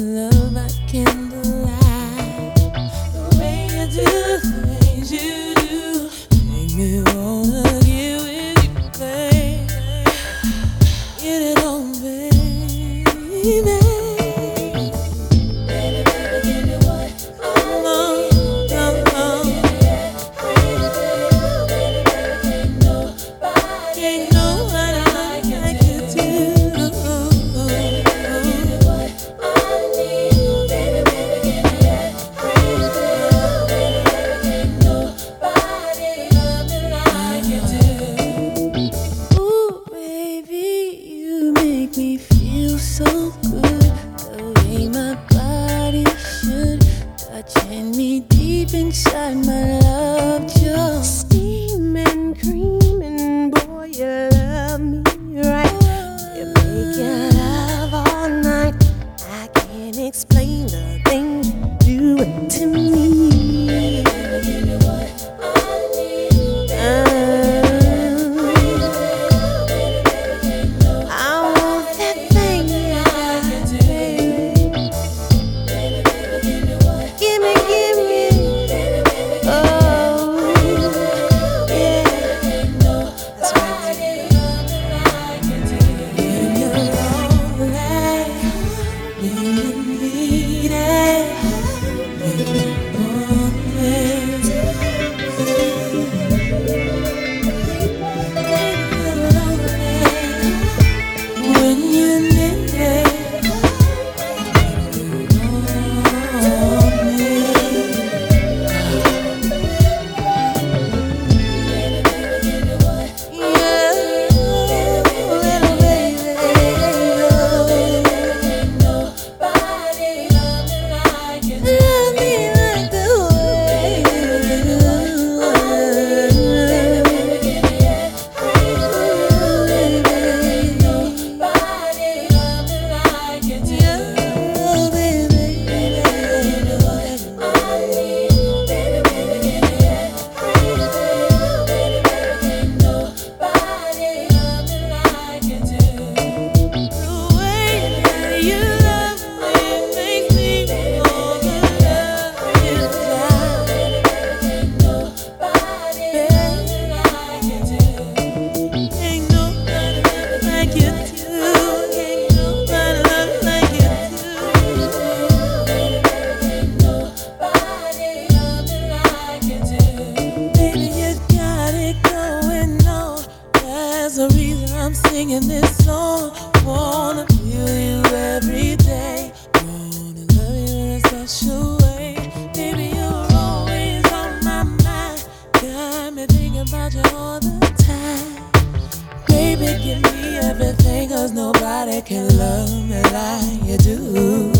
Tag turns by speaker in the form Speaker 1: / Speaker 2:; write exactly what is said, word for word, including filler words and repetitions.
Speaker 1: love by candlelight. The way you do things you do make me wanna get with you, baby. Get it on, baby. Me feel so good, the way my body should, touching me deep inside my love jar. Steaming, creaming, boy, you love me right. You make your love all night. I can't explain the things you do to me. The reason I'm singing this song, wanna feel you every day, wanna love you in a special way. Baby, you're always on my mind, got me thinking about you all the time. Baby, give me everything, 'cause nobody can love me like you do.